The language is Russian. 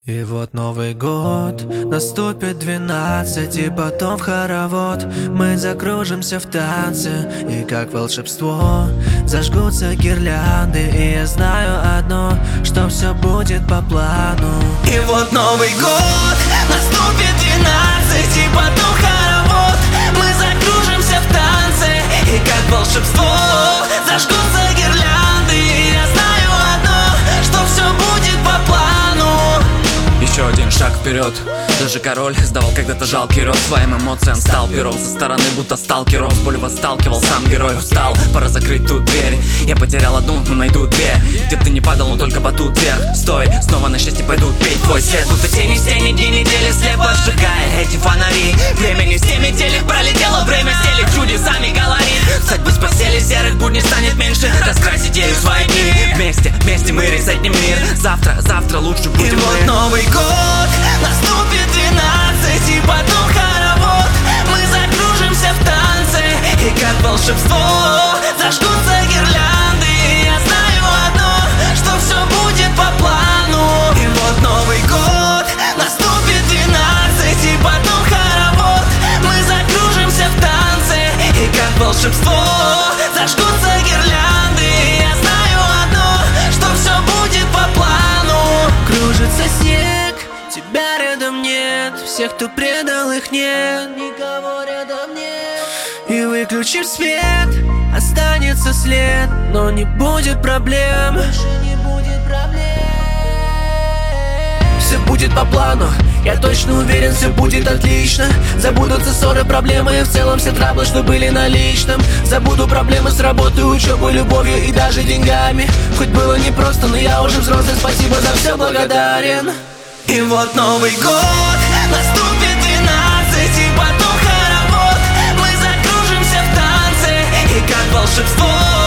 И вот Новый год, наступит 12, и потом в хоровод мы закружимся в танце, и как волшебство зажгутся гирлянды. И я знаю одно, что все будет по плану. И вот Новый год, наступит 12, и потом в хоровод мы закружимся в танце, и как волшебство зажгутся гирлянды. И я знаю одно, что все будет по плану. Еще один шаг вперед. Даже король сдавал когда-то жалкий рот. Своим эмоциям стал пером со стороны, будто сталкером. С болью сталкивал, сам герой устал. Пора закрыть ту дверь. Я потерял одну, но найду две. Где ты не падал, но только батут вверх. Стой, снова на счастье пойдут петь твой свет. Будто тени, дни недели слепо сжигая эти фонари. Время не с теми телек, пролетело время стелек чудесами говорит. Встать бы с постели, серых будней станет меньше. Раскрасить ею свои дни. Вместе мы резать не мир. Завтра лучше будем мы. И вот Новый год, наступит 12, и потом хоровод мы закружимся в танце, и как волшебство зажгутся гирлянды. И я знаю одно, что все будет по плану. И вот Новый год, наступит 12, и потом хоровод мы закружимся в танце, и как волшебство зажгутся гирлянды. И я знаю одно, что все будет по плану. Кружится снег, тебя рядом нет, всех, кто предал, их нет, никого рядом нет. И выключив свет, останется след, но не будет проблем, больше не будет проблем. Все будет по плану, я точно уверен, все будет отлично. Забудутся ссоры, проблемы и в целом все траблы, что были на личном. Забуду проблемы с работой, учебой, любовью и даже деньгами. Хоть было непросто, но я уже взрослый, спасибо за все благодарен. И вот Новый год, наступит 12, и потом хоровод мы закружимся в танце, и как волшебство